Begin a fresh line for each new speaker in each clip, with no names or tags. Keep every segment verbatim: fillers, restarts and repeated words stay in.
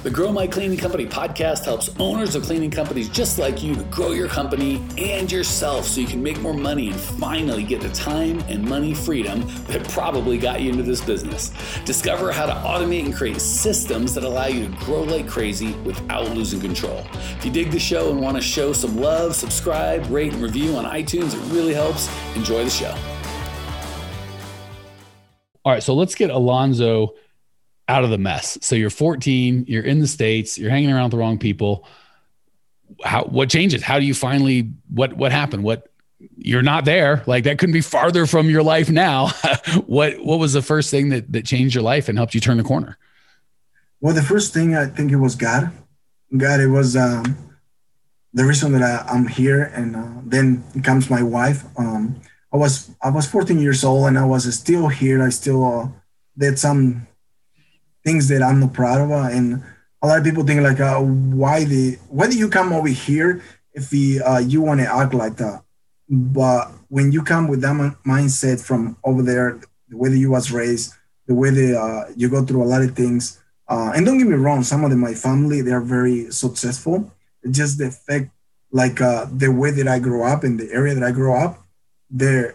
The Grow My Cleaning Company podcast helps owners of cleaning companies just like you to grow your company and yourself so you can make more money and finally get the time and money freedom that probably got you into this business. Discover how to automate and create systems that allow you to grow like crazy without losing control. If you dig the show and want to show some love, subscribe, rate, and review on iTunes. It really helps. Enjoy the show.
All right, so let's get Alonzo out of the mess. So you're fourteen, you're in the States, you're hanging around with the wrong people. How, what changes? How do you finally, what, what happened? What, you're not there. Like that couldn't be farther from your life now. what, what was the first thing that, that changed your life and helped you turn the corner?
Well, the first thing, I think it was God. God, it was um, the reason that I, I'm here. And uh, then comes my wife. Um, I was I was fourteen years old and I was still here. I still uh, did some things that I'm not proud of. Uh, and a lot of people think like, uh, why the why do you come over here if we, uh, you want to act like that? But when you come with that mindset from over there, the way that you was raised, the way that uh, you go through a lot of things, uh, and don't get me wrong, some of them, my family, they are very successful. It's just the fact, like uh, the way that I grew up in the area that I grew up, there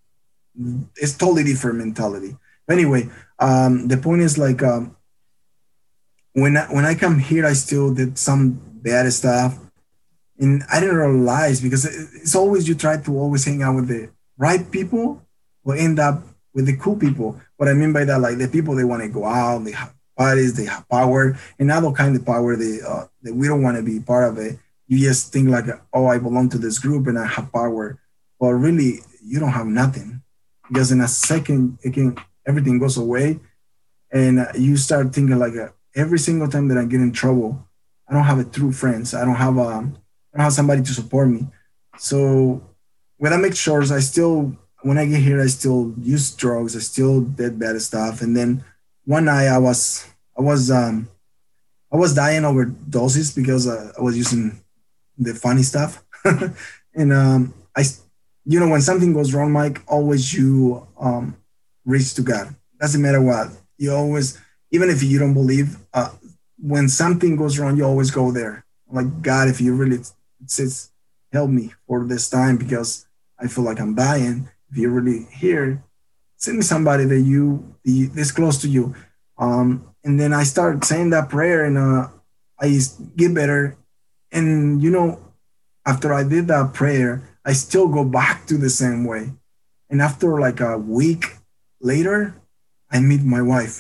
it's totally different mentality. But anyway, um, the point is like um, when I, when I come here, I still did some bad stuff, and I didn't realize because it's always you try to always hang out with the right people, will end up with the cool people. What I mean by that, like the people they want to go out, they have parties, they have power, and other kind of power they uh, that we don't want to be part of it. You just think like, oh, I belong to this group and I have power. But really, you don't have nothing because in a second, it can, everything goes away. And you start thinking like uh, every single time that I get in trouble, I don't have a true friends. I don't have, um, I don't have somebody to support me. So when I make sure I still, when I get here, I still use drugs. I still did bad stuff. And then one night I was, I was, um, I was dying over doses because uh, I was using the funny stuff. and um, I, you know, when something goes wrong, Mike, always you um, reach to God. Doesn't matter what. You always, even if you don't believe, uh, when something goes wrong, you always go there. Like, God, if you really, says, help me for this time because I feel like I'm dying. If you're really here, send me somebody that you, this close to you. Um, and then I start saying that prayer and uh, I get better. And, you know, after I did that prayer, I still go back to the same way. And after like a week later, I meet my wife.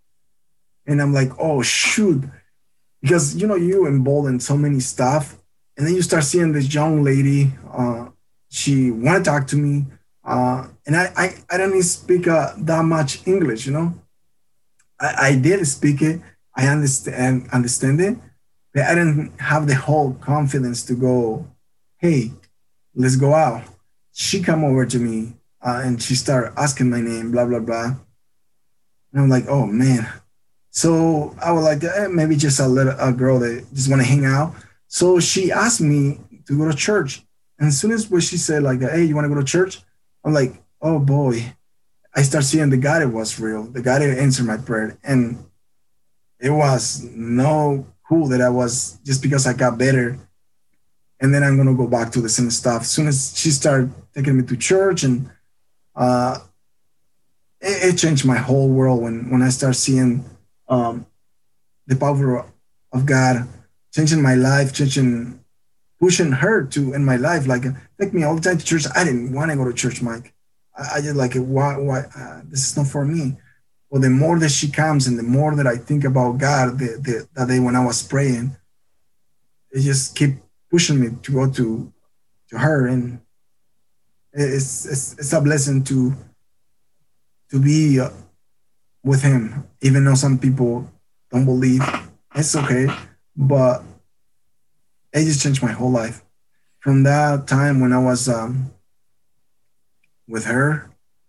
And I'm like, oh, shoot. Because, you know, you involved in so many stuff. And then you start seeing this young lady. Uh, she want to talk to me. Uh, and I, I, I don't even speak uh, that much English, you know. I, I did speak it. I understand, understand it. But I didn't have the whole confidence to go, hey, let's go out. She come over to me uh, and she started asking my name, blah, blah, blah. And I'm like, oh, man. So I was like, eh, maybe just a little a girl that just want to hang out. So she asked me to go to church. And as soon as when she said, like, hey, you want to go to church? I'm like, oh, boy. I start seeing the God that was real, the God that answered my prayer. And it was no cool that I was just because I got better. And then I'm going to go back to the same stuff. As soon as she started taking me to church and uh, it, it changed my whole world when, when I start seeing um, the power of God, changing my life, changing, pushing her to in my life. Like, take me all the time to church. I didn't want to go to church, Mike. I, I just like, why, why, uh, this is not for me. Well, the more that she comes and the more that I think about God, the, the, that day when I was praying, it just keep pushing me to go to, to her. And it's, it's, it's a blessing to, to be uh, with him, even though some people don't believe. It's okay. But it just changed my whole life. From that time when I was um, with her,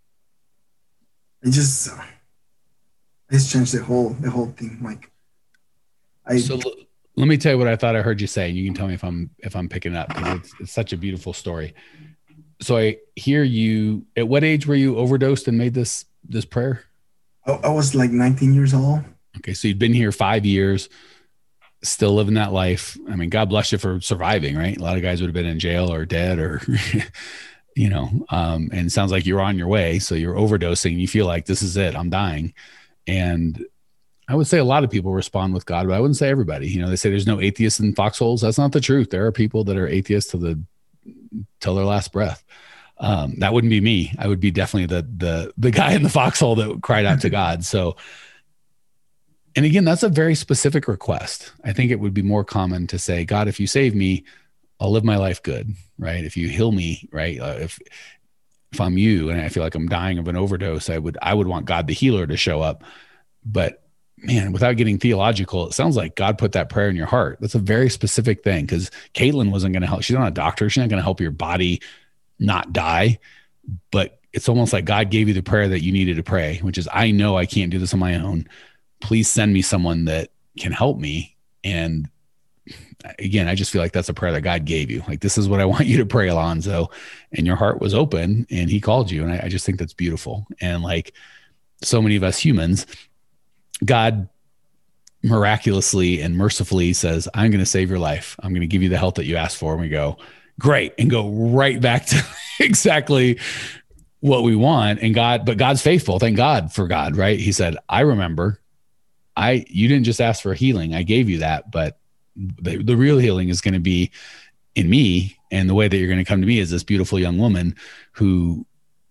it just, it's changed the whole, the whole thing, Mike. I,
so let me tell you what I thought I heard you say. You can tell me if I'm, if I'm picking it up, because it's, it's such a beautiful story. So I hear you, at what age were you overdosed and made this, this prayer?
I, I was like nineteen years old.
Okay. So you'd been here five years. still living that life. I mean, God bless you for surviving, right? A lot of guys would have been in jail or dead or, you know, um, and it sounds like you're on your way. So you're overdosing. You feel like this is it, I'm dying. And I would say a lot of people respond with God, but I wouldn't say everybody. You know, they say there's no atheists in foxholes. That's not the truth. There are people that are atheists to the, till their last breath. Um, that wouldn't be me. I would be definitely the, the, the guy in the foxhole that cried out to God. So, and again, that's a very specific request. I think it would be more common to say, God, if you save me, I'll live my life good, right? If you heal me, right? Uh, if if I'm you and I feel like I'm dying of an overdose, I would I would want God the healer to show up. But man, without getting theological, it sounds like God put that prayer in your heart. That's a very specific thing, because Caitlin wasn't going to help. She's not a doctor. She's not going to help your body not die. But it's almost like God gave you the prayer that you needed to pray, which is, I know I can't do this on my own. Please send me someone that can help me. And again, I just feel like that's a prayer that God gave you. Like, this is what I want you to pray, Alonzo. And your heart was open and he called you. And I, I just think that's beautiful. And like so many of us humans, God miraculously and mercifully says, I'm going to save your life. I'm going to give you the health that you asked for. And we go, great. And go right back to exactly what we want. And God, but God's faithful. Thank God for God, right? He said, I remember. I, you didn't just ask for healing. I gave you that, but the, the real healing is going to be in me. And the way that you're going to come to me is this beautiful young woman who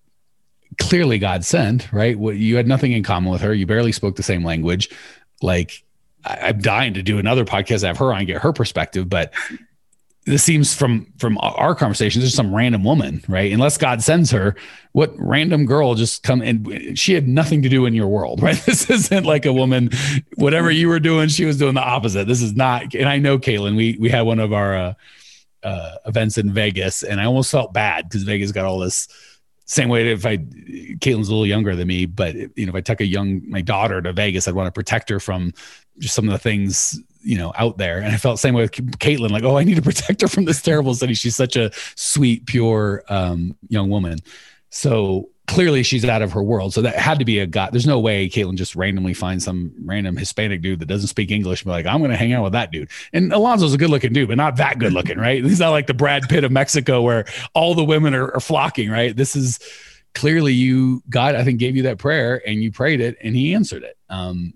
clearly God sent, right? Well, you had nothing in common with her. You barely spoke the same language. Like, I, I'm dying to do another podcast, have her on, get her perspective, but this seems from, from our conversations, there's some random woman, right? Unless God sends her, what random girl just come and she had nothing to do in your world, right? This isn't like a woman, whatever you were doing, she was doing the opposite. This is not, and I know Caitlin, we, we had one of our uh, uh, events in Vegas, and I almost felt bad because Vegas got all this same way. If I, Caitlin's a little younger than me, but you know, if I took a young, my daughter to Vegas, I'd want to protect her from just some of the things, you know, out there. And I felt the same way with Caitlin, like, oh, I need to protect her from this terrible city. She's such a sweet, pure um, young woman. So clearly she's out of her world. So that had to be a God. There's no way Caitlin just randomly finds some random Hispanic dude that doesn't speak English and be like, I'm going to hang out with that dude. And Alonzo's a good looking dude, but not that good looking, right? He's not like the Brad Pitt of Mexico where all the women are, are flocking, right? This is clearly you, God, I think, gave you that prayer and you prayed it and he answered it. Um,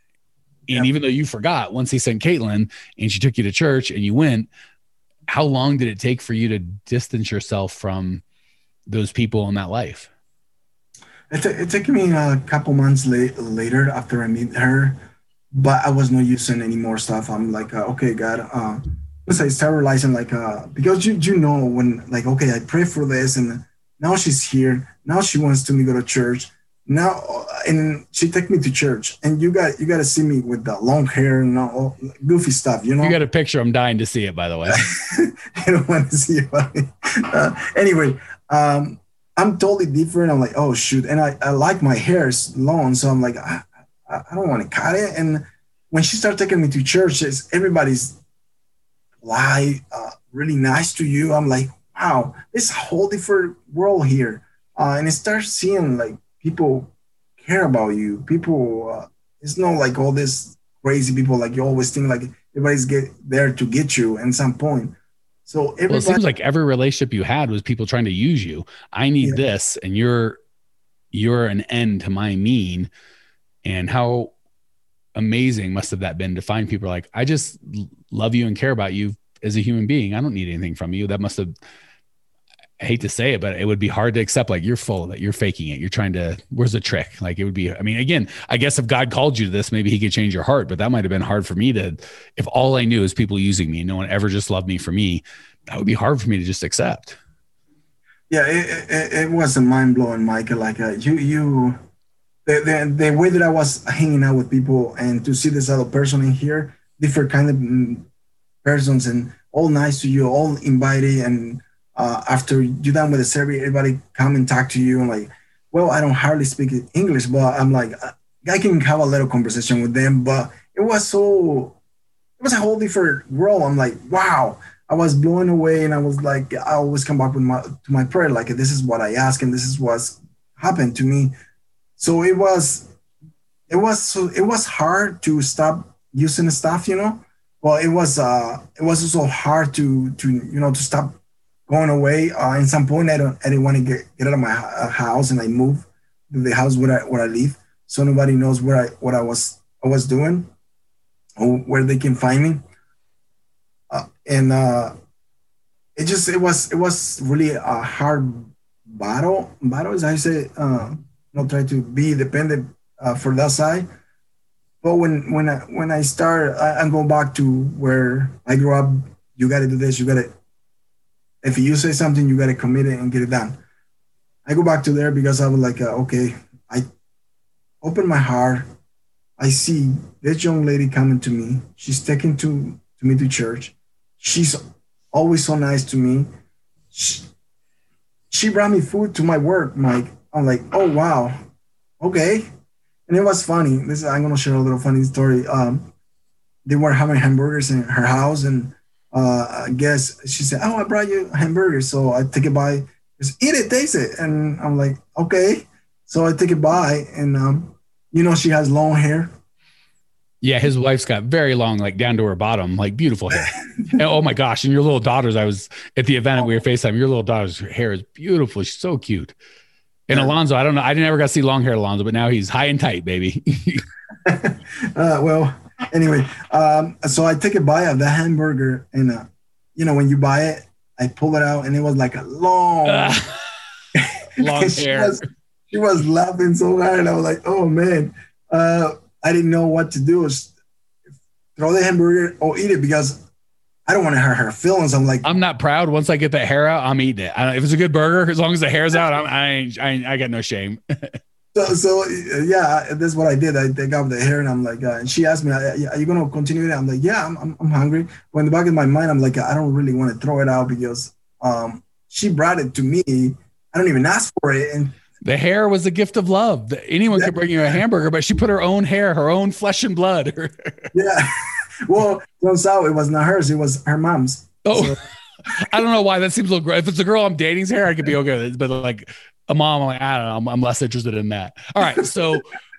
And even though you forgot, once he sent Caitlin and she took you to church and you went, how long did it take for you to distance yourself from those people in that life?
It, t- it took me a couple months la- later after I meet her, but I was not using any more stuff. I'm like, uh, okay, God, uh, once I start realizing, like, uh, because you, you know, when, like, okay, I pray for this and now she's here. Now she wants to me go to church. Now, and she took me to church, and you got you got to see me with the long hair and all goofy stuff, you know.
You got a picture. I'm dying to see it, by the way.
I don't want to see it. Uh, anyway, um, I'm totally different. I'm like, oh shoot, and I, I like my hair is long, so I'm like, I, I don't want to cut it. And when she started taking me to church, it's, everybody's like uh, really nice to you. I'm like, wow, it's a whole different world here, uh, and I start seeing like. People care about you. People, uh, it's not like all this crazy people. Like you always think like everybody's get there to get you at some point. So everybody,
well, it seems like every relationship you had was people trying to use you. I need
yeah.
this, and you're you're an end to my mean. And how amazing must have that been to find people like, I just love you and care about you as a human being. I don't need anything from you. That must have. I hate to say it, but it would be hard to accept. Like you're full of it. You're faking it. You're trying to, where's the trick? Like it would be, I mean, again, I guess if God called you to this, maybe he could change your heart, but that might've been hard for me to, if all I knew is people using me, no one ever just loved me for me, that would be hard for me to just accept.
Yeah. It, it, it was a mind blowing, Michael. Like uh, you, you, the, the, the way that I was hanging out with people and to see this other person in here, different kind of persons and all nice to you, all invited. And, Uh, after you're done with the survey, everybody come and talk to you and like, well, I don't hardly speak English, but I'm like, I can have a little conversation with them, but it was so, it was a whole different world. I'm like, wow, I was blown away. And I was like, I always come back with my, to my prayer. Like, this is what I ask. And this is what's happened to me. So it was, it was, so it was hard to stop using the stuff, you know, well, it was uh, it was also hard to to you know to stop going away. Uh, in some point, I don't I didn't want to get, get out of my uh, house, and I moved to the house where I where I live, so nobody knows where I what I was I was doing or where they can find me. Uh, and uh, it just it was it was really a hard battle. Battle is I say, uh, not try to be dependent uh, for that side. But when when I when I start, I, I'm going back to where I grew up. You got to do this. You got to. If you say something, you got to commit it and get it done. I go back to there because I was like, uh, okay, I open my heart. I see this young lady coming to me. She's taking to to me to church. She's always so nice to me. She, she brought me food to my work, Mike. I'm like, oh wow, okay. And it was funny. This is, I'm gonna share a little funny story. Um, they were having hamburgers in her house, and uh, I guess she said, "Oh, I brought you hamburgers." So I take it by, just eat it, taste it, and I'm like, okay. So I take it by, and um, you know, she has long hair.
Yeah, his wife's got very long, like down to her bottom, like beautiful hair. And, oh my gosh! And your little daughter's. I was at the event and we were FaceTime. Your little daughter's hair is beautiful. She's so cute. And Alonzo, I don't know. I never got to see long hair Alonzo, but now he's high and tight, baby.
uh, well, anyway, um, so I take a bite of the hamburger, and uh, you know, when you buy it, I pull it out, and it was like a long, uh,
long
she
hair.
Was, she was laughing so hard, and I was like, "Oh man!" Uh, I didn't know what to do. Just throw the hamburger or eat it because I don't want to hurt her feelings. I'm like,
I'm not proud. Once I get that hair out, I'm eating it. I, if it's a good burger, as long as the hair's out, I'm, I, ain't, I, ain't, I got no shame.
so, so yeah, that's what I did. I take off the hair, and I'm like, uh, and she asked me, "Are you going to continue it?" I'm like, "Yeah, I'm, I'm, I'm hungry." But in the back of my mind, I'm like, I don't really want to throw it out because um, she brought it to me. I don't even ask for it, and
the hair was a gift of love. Anyone yeah. could bring you a hamburger, but she put her own hair, her own flesh and blood.
Yeah. Well, turns out it was not hers. It was her mom's.
Oh, so. I don't know why that seems a little. If it's a girl I'm dating's hair, I could be okay with it. But like a mom, I'm like, I don't know. I'm, I'm less interested in that. All right. So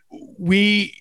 we,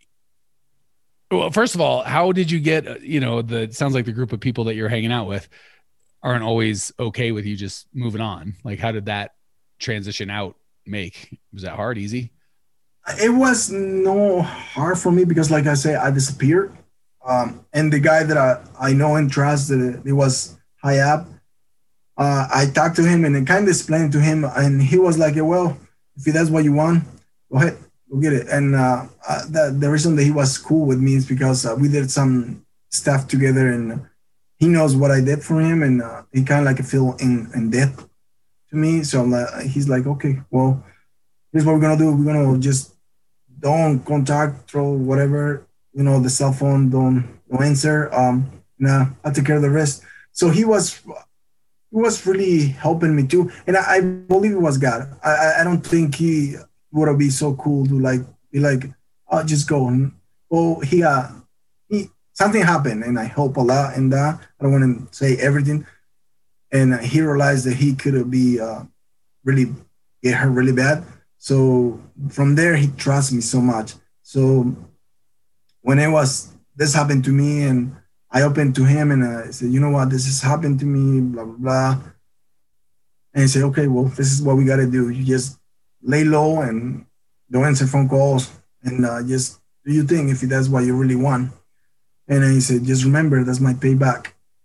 well, first of all, how did you get, you know, the, it sounds like the group of people that you're hanging out with aren't always okay with you just moving on. Like, how did that transition out make? Was that hard, easy?
It was no hard for me because, like I say, I disappeared. Um, and the guy that I, I know and trust, that it was high up, uh, I talked to him and I kind of explained to him, and he was like, well, if that's what you want, go ahead, go get it. And uh, uh, the, the reason that he was cool with me is because uh, we did some stuff together, and he knows what I did for him, and uh, he kind of like feel in, in debt to me. So I'm like, he's like, okay, well, here's what we're going to do. We're going to just don't contact, throw whatever, you know, the cell phone, don't, don't answer. Um, nah, I'll take care of the rest. So he was, he was really helping me too. And I, I believe it was God. I, I don't think he would have been so cool to like, be like, oh, just go. And, well, he, uh, he, something happened, and I hope a lot in that. I don't want to say everything. And he realized that he could be uh, really get hurt really bad. So from there, he trusts me so much. So when it was, this happened to me, and I opened to him, and I said, you know what, this has happened to me, blah, blah, blah. And he said, okay, well, this is what we got to do. You just lay low and don't answer phone calls, and uh, just do your thing if that's what you really want. And then he said, just remember, that's my payback.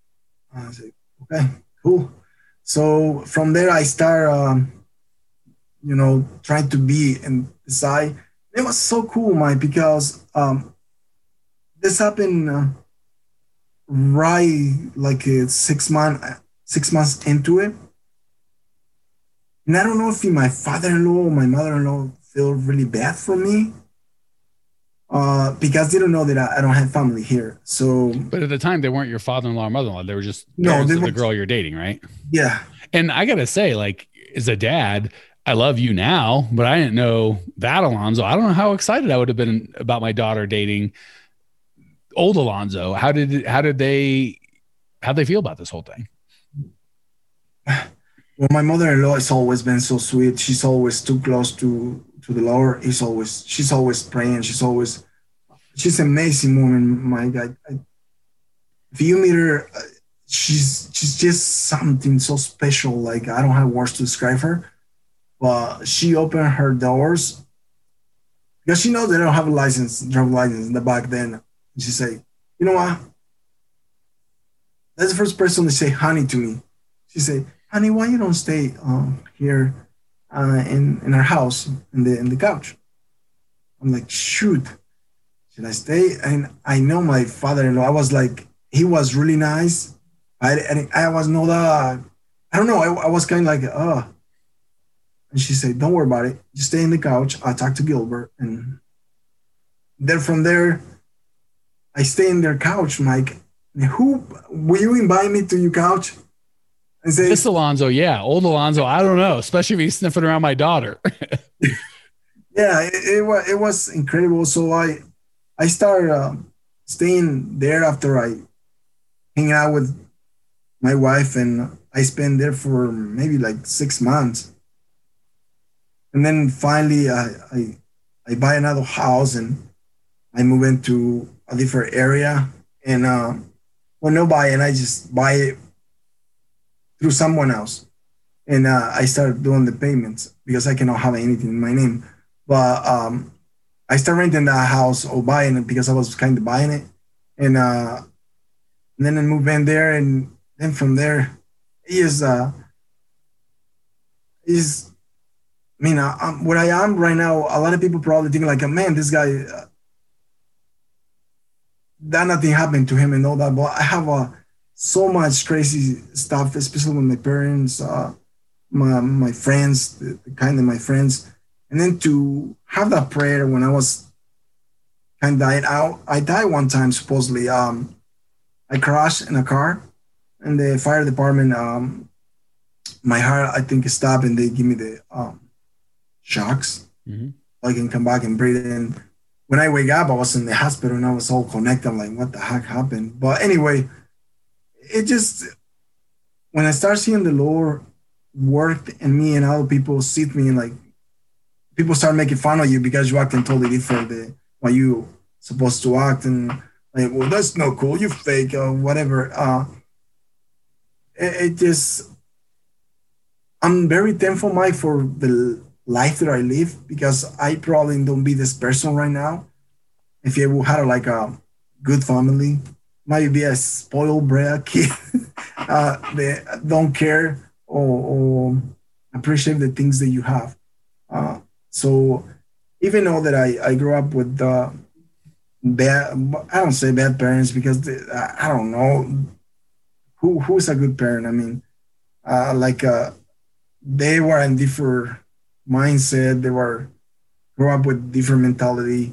I said, okay, cool. So from there, I start, um, you know, trying to be and decide. It was so cool, Mike, because um, this happened uh, right like uh, six months, six months into it. And I don't know if my father-in-law or my mother-in-law feel really bad for me. Uh, because they don't know that I, I don't have family here. So,
but at the time, they weren't your father-in-law or mother-in-law. They were just
no, they
of
were,
the girl you're dating, right?
Yeah.
And I gotta say, like, as a dad, I love you now, but I didn't know that Alonzo. I don't know how excited I would have been about my daughter dating old Alonzo. How did how did they how they feel about this whole thing?
Well, my mother-in-law has always been so sweet. She's always too close to to the Lord. He's always she's always praying. She's always she's an amazing woman, Mike. I, I, if you meet her, uh, she's she's just something so special. Like I don't have words to describe her, but she opened her doors because she knows they don't have a license, driver license in the back. Then she say, "You know what? That's the first person to say honey to me." She say, "Honey, why you don't stay um, here uh, in in our house in the in the couch?" I'm like, "Shoot, should I stay?" And I know my father-in-law. I was like, he was really nice. I and I was not uh, I don't know. I, I was kind of like, oh. And she said, "Don't worry about it. Just stay in the couch. I'll talk to Gilbert." And then from there, I stay in their couch, Mike. And who will you invite me to your couch? And say,
this Alonzo, yeah, old Alonzo. I don't know, especially if he's sniffing around my daughter.
yeah, it, it was it was incredible. So I I started uh, staying there after I hang out with my wife, and I spent there for maybe like six months. And then finally, I, I I buy another house and I move into a different area. And uh, well, no buy, and I just buy it through someone else. And uh, I started doing the payments because I cannot have anything in my name. But um, I started renting that house or buying it because I was kind of buying it. And, uh, and then I moved in there, and then from there, he is uh, is. I mean, I, I'm, where I am right now, a lot of people probably think like, man, this guy, uh, that nothing happened to him and all that. But I have uh, so much crazy stuff, especially with my parents, uh, my my friends, the, the kind of my friends. And then to have that prayer when I was kind of dying out, I died one time, supposedly. Um, I crashed in a car, and the fire department, um, my heart, I think, stopped, and they give me the um, shocks. Mm-hmm. I can come back and breathe in. When I wake up, I was in the hospital and I was all connected. I'm like, what the heck happened? But anyway, it just, when I start seeing the Lord work in me and other people see me, and like, people start making fun of you because you acting totally different than what you supposed to act. And like, well, that's not cool. You fake or whatever. Uh, it, it just, I'm very thankful, Mike, for the life that I live, because I probably don't be this person right now if you had like a good family. Might be a spoiled brat kid uh, that don't care or, or appreciate the things that you have. Uh, so even though that I, I grew up with uh, bad, I don't say bad parents because they, I don't know who who's a good parent. I mean, uh, like uh, they were in different mindset. They were grew up with different mentality,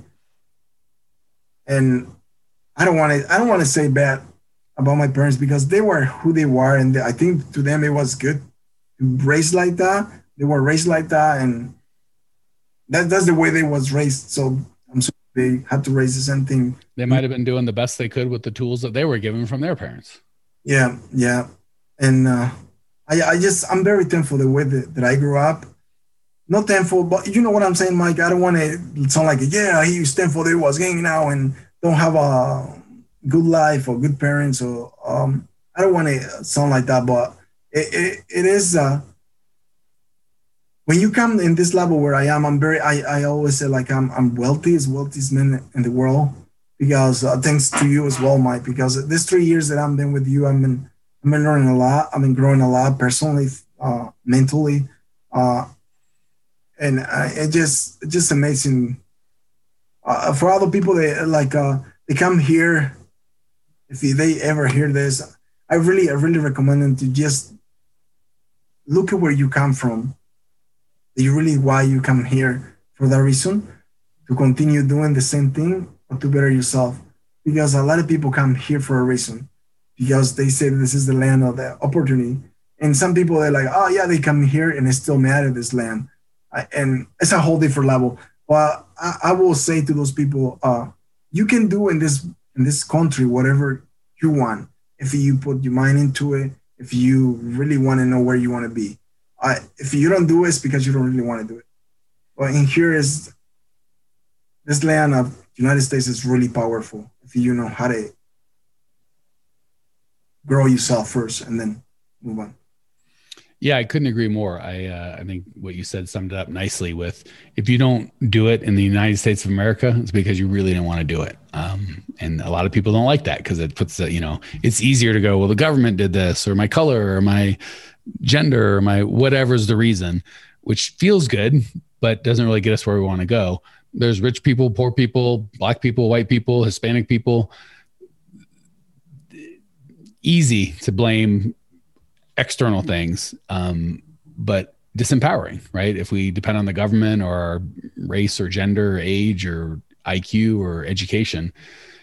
and I don't want to. I don't want to say bad about my parents because they were who they were, and they, I think to them it was good to raise like that. They were raised like that, and that that's the way they was raised. So I'm sorry they had to raise the same thing.
They might have been doing the best they could with the tools that they were given from their parents.
Yeah, yeah, and uh, I I just I'm very thankful the way that, that I grew up. Not thankful, but you know what I'm saying, Mike. I don't want to sound like, yeah, he was thankful that he was hanging out and don't have a good life or good parents. Or um, I don't want to sound like that, but it it, it is uh, when you come in this level where I am. I'm very. I, I always say like I'm I'm wealthy as wealthiest man in the world because uh, thanks to you as well, Mike. Because this three years that I've been with you, I've been I've been learning a lot. I've been growing a lot personally, uh, mentally. Uh, And uh, it just it's just amazing uh, for other people. They like uh, they come here. If they ever hear this, I really I really recommend them to just look at where you come from. You really why you come here for that reason, to continue doing the same thing or to better yourself. Because a lot of people come here for a reason, because they say this is the land of the opportunity. And some people they're like, oh yeah, they come here and they still mad at this land. And it's a whole different level. But I, I will say to those people, uh, you can do in this in this country whatever you want if you put your mind into it. If you really want to know where you want to be, uh, if you don't do it, it's because you don't really want to do it. But in here is this land of United States is really powerful if you know how to grow yourself first and then move on.
Yeah, I couldn't agree more. I uh, I think what you said summed it up nicely with, if you don't do it in the United States of America, it's because you really don't want to do it. Um, and a lot of people don't like that because it puts the, you know, it's easier to go, well, the government did this, or my color, or my gender, or my whatever's the reason, which feels good, but doesn't really get us where we want to go. There's rich people, poor people, black people, white people, Hispanic people. Easy to blame external things, um, but disempowering, right? If we depend on the government or our race or gender or age or I Q or education,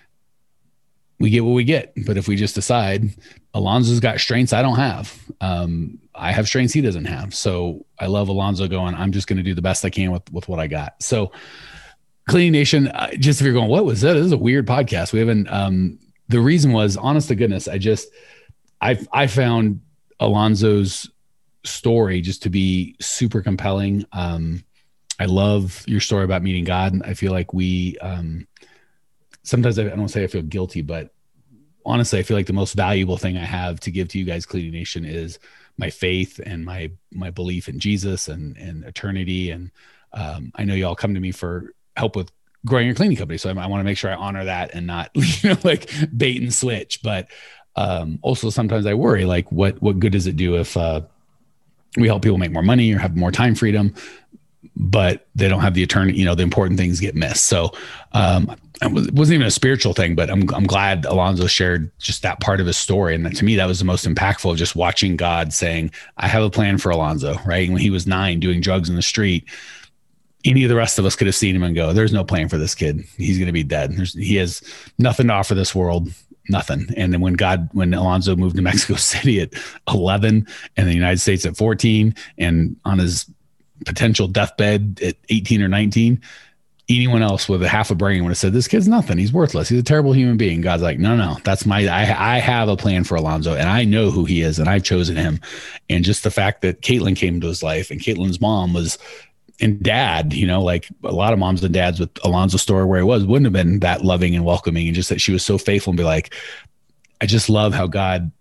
we get what we get. But if we just decide Alonzo's got strengths I don't have, um, I have strengths he doesn't have. So I love Alonzo going, I'm just going to do the best I can with, with what I got. So Cleaning Nation, uh, just if you're going, what was that? This is a weird podcast. We haven't, um, the reason was, honest to goodness, I just, I I found Alonzo's story just to be super compelling. Um, I love your story about meeting God. I feel like we, um, sometimes I, I don't say I feel guilty, but honestly, I feel like the most valuable thing I have to give to you guys, Cleaning Nation, is my faith and my, my belief in Jesus and, and eternity. And um, I know y'all come to me for help with growing your cleaning company. So I, I want to make sure I honor that and not, you know, like bait and switch, but Um, also sometimes I worry, like what, what good does it do if, uh, we help people make more money or have more time freedom, but they don't have the eternity, you know, the important things get missed. So, um, it wasn't even a spiritual thing, but I'm, I'm glad Alonzo shared just that part of his story. And that, to me, that was the most impactful, of just watching God saying, I have a plan for Alonzo, right? And when he was nine doing drugs in the street, any of the rest of us could have seen him and go, there's no plan for this kid. He's going to be dead. There's, he has nothing to offer this world. Nothing. And then when God, when Alonzo moved to Mexico City at eleven and the United States at fourteen and on his potential deathbed at eighteen or nineteen, anyone else with a half a brain would have said, this kid's nothing. He's worthless. He's a terrible human being. God's like, no, no, that's my, I, I have a plan for Alonzo and I know who he is and I've chosen him. And just the fact that Caitlin came into his life and Caitlin's mom was, and dad, you know, like a lot of moms and dads with Alonzo's story where he was, wouldn't have been that loving and welcoming. And just that she was so faithful and be like, I just love how God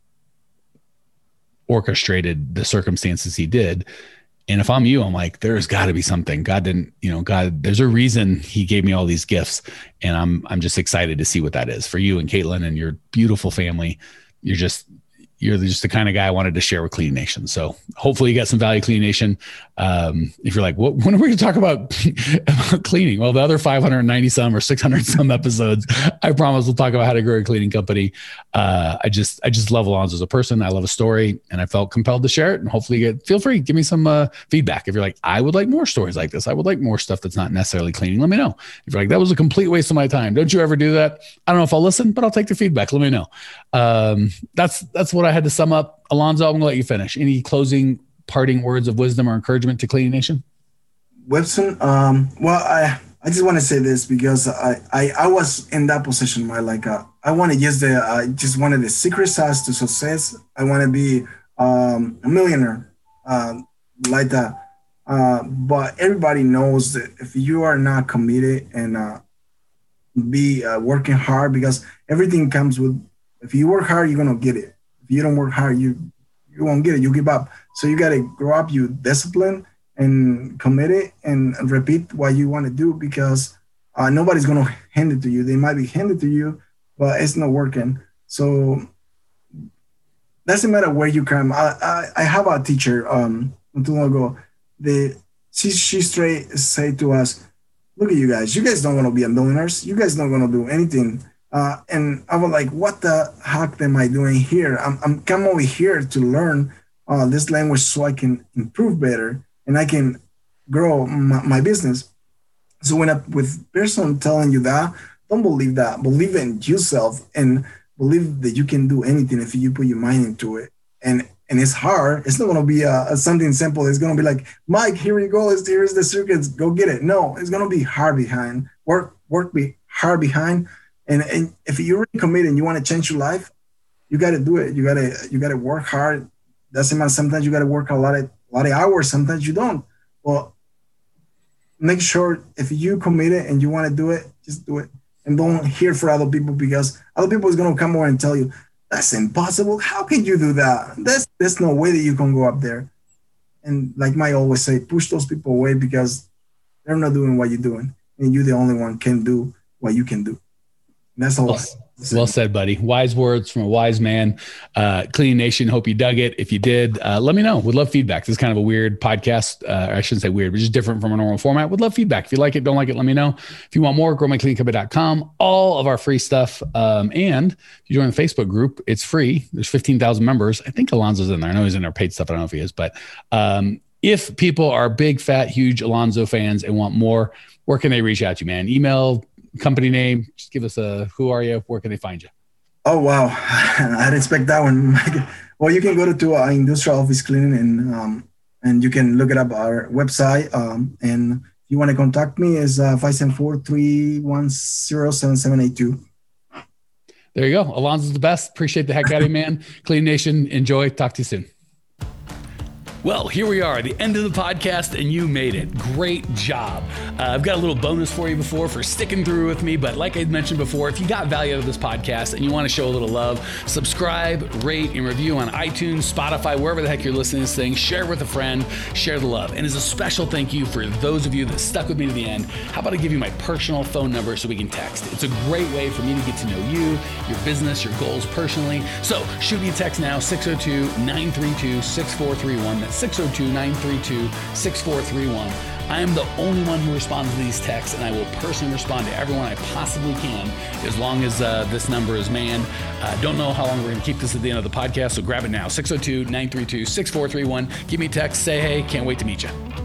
orchestrated the circumstances he did. And if I'm you, I'm like, there's got to be something. God didn't, you know, God, there's a reason he gave me all these gifts. And I'm, I'm just excited to see what that is for you and Caitlin and your beautiful family. You're just, you're just the kind of guy I wanted to share with Cleaning Nation. So hopefully you got some value, Cleaning Nation. Um, if you're like, what, when are we going to talk about, about cleaning? Well, the other five hundred ninety some or six hundred some episodes, I promise we'll talk about how to grow a cleaning company. Uh, I just, I just love Alonzo as a person. I love a story and I felt compelled to share it, and hopefully you get, feel free, give me some uh, feedback. If you're like, I would like more stories like this, I would like more stuff that's not necessarily cleaning, let me know. If you're like, that was a complete waste of my time, don't you ever do that? I don't know if I'll listen, but I'll take the feedback. Let me know. Um, that's, that's what I had to sum up. Alonzo, I'm gonna let you finish. Any closing parting words of wisdom or encouragement to Cleaning Nation?
Webson, um, well, I, I just want to say this because I, I, I was in that position where like, uh, I want to use the, I just wanted the secret sauce to success. I want to be um, a millionaire uh, like that. Uh, but everybody knows that if you are not committed and uh, be uh, working hard, because everything comes with, if you work hard, you're going to get it. If you don't work hard, you, you won't get it. You give up. So you got to grow up, you discipline and commit it and repeat what you want to do, because uh, nobody's going to hand it to you. They might be handed to you, but it's not working. So doesn't matter where you come. I, I, I have a teacher um, not too long ago. The, she, she straight say to us, look at you guys. You guys don't want to be a millionaires. You guys don't want to do anything. Uh, and I was like, what the heck am I doing here? I'm, I'm come over here to learn uh, this language so I can improve better and I can grow my, my business. So when I, with person telling you that, don't believe that. Believe in yourself and believe that you can do anything if you put your mind into it. And and it's hard. It's not going to be a, a something simple. It's going to be like, Mike, here you go. Here's the circuits. Go get it. No, it's going to be hard behind. Work work be hard behind. And, and if you're really committed and you want to change your life, you got to do it. You got to you got to work hard. Doesn't matter. Sometimes you got to work a lot of a lot of hours. Sometimes you don't. Well, make sure if you committed and you want to do it, just do it. And don't hear for other people, because other people is going to come over and tell you, that's impossible. How can you do that? There's, there's no way that you can go up there. And like Mike always say, push those people away because they're not doing what you're doing. And you the only one can do what you can do. And that's all.
Well, well said, buddy. Wise words from a wise man. Uh, Cleaning Nation, hope you dug it. If you did, uh, let me know. Would love feedback. This is kind of a weird podcast. Uh, I shouldn't say weird, but just different from a normal format. Would love feedback. If you like it, don't like it, let me know. If you want more, grow my cleaning company dot com. All of our free stuff. Um, and if you join the Facebook group, it's free. There's fifteen thousand members. I think Alonzo's in there. I know he's in our paid stuff. I don't know if he is, but um, if people are big, fat, huge Alonzo fans and want more, where can they reach out to you, man? Email, company name, just give us a, who are you? Where can they find you?
Oh, wow. I didn't expect that one. Well, you can go to, to uh, Industrial Office Cleaning and um, and you can look it up our website. Um, and if you want to contact me, is uh, five seven four, three one zero, seven seven eight two.
There you go. Alonzo's the best. Appreciate the heck out of you, man. Clean Nation, enjoy. Talk to you soon. Well, here we are, the end of the podcast, and you made it. Great job. Uh, I've got a little bonus for you before for sticking through with me, but like I mentioned before, if you got value out of this podcast and you want to show a little love, subscribe, rate, and review on iTunes, Spotify, wherever the heck you're listening to this thing. Share with a friend, share the love. And as a special thank you for those of you that stuck with me to the end, how about I give you my personal phone number so we can text? It's a great way for me to get to know you, your business, your goals personally. So shoot me a text now, six oh two, nine three two, six four three one. That's six oh two, nine three two, six four three one. I am the only one who responds to these texts, and I will personally respond to everyone I possibly can as long as uh, this number is manned. Uh, don't know how long we're going to keep this at the end of the podcast, so grab it now. six oh two, nine three two, six four three one. Give me a text, say hey, can't wait to meet you.